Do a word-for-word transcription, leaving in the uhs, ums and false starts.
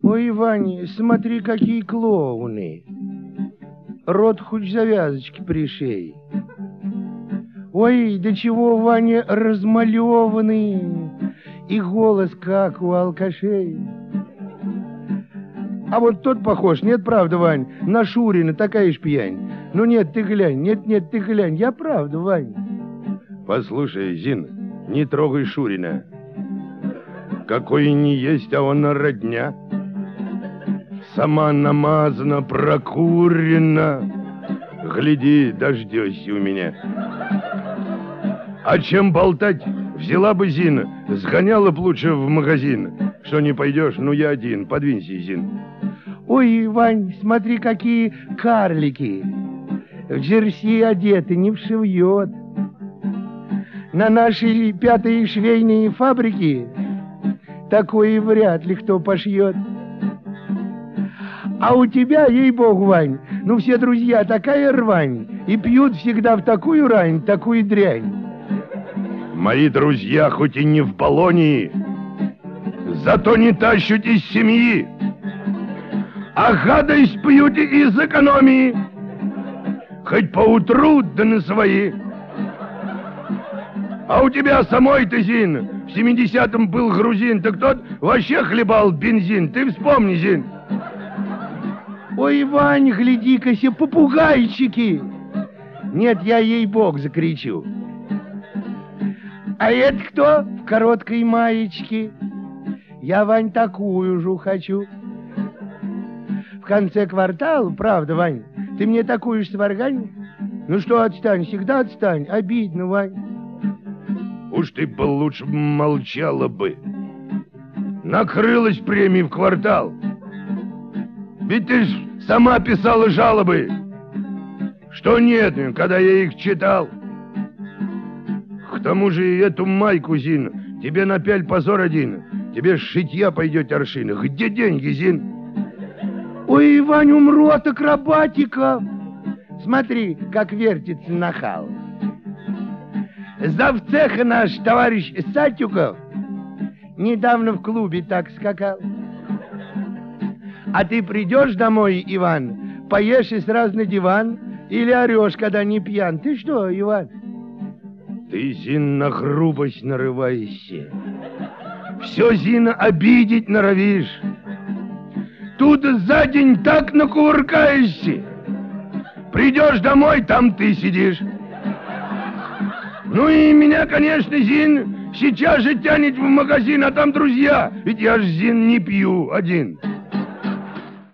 Ой, Ваня, смотри, какие клоуны. Рот хоть завязочки пришей. Ой, до чего, Ваня, размалеванный, и голос, как у алкашей. А вот тот похож, нет, правда, Вань, на Шурина, такая ж пьянь. Ну нет, ты глянь, нет, нет, ты глянь, я правда, Вань. Послушай, Зин, не трогай Шурина. Какой не есть, а он родня. Сама намазана, прокурена. Гляди, дождешься у меня. А чем болтать, взяла бы Зина, сгоняла б лучше в магазин. Что не пойдешь, ну я один, подвинься, Зин. Ой, Вань, смотри, какие карлики. В джерси одеты, не вшивьет. На нашей пятой швейной фабрике такое вряд ли кто пошьет. А у тебя, ей-богу, Вань, ну все друзья такая рвань, и пьют всегда в такую рань, такую дрянь. Мои друзья хоть и не в Болонии, зато не тащут из семьи, а гадость пьют из экономии, хоть поутру да на свои. А у тебя самой-то, Зин, в семидесятом был грузин, так тот вообще хлебал бензин, ты вспомни, Зин. Ой, Вань, гляди-ка, се попугайчики. Нет, я ей-бог закричу. А это кто в короткой маечке? Я, Вань, такую же хочу. В конце квартала, правда, Вань, ты мне такую же сваргань? Ну что, отстань, всегда отстань, обидно, Вань. Уж ты бы лучше молчала бы. Накрылась премией в квартал. Ведь ты ж сама писала жалобы, что нет, когда я их читал. К тому же и эту майку, Зин, тебе напяль позор один. Тебе шитья пойдет аршина. Где деньги, Зин? Ой, Вань, умру от акробатика. Смотри, как вертится нахал. Завцеха наш товарищ Сатюков недавно в клубе так скакал. А ты придешь домой, Иван, поешь и сразу на диван, или орешь, когда не пьян? Ты что, Иван? Ты, Зин, на грубость нарываешься. Все, Зина, обидеть норовишь. Тут за день так накувыркаешься. Придешь домой, там ты сидишь. Ну и меня, конечно, Зин, сейчас же тянет в магазин, а там друзья. Ведь я ж, Зин, не пью один.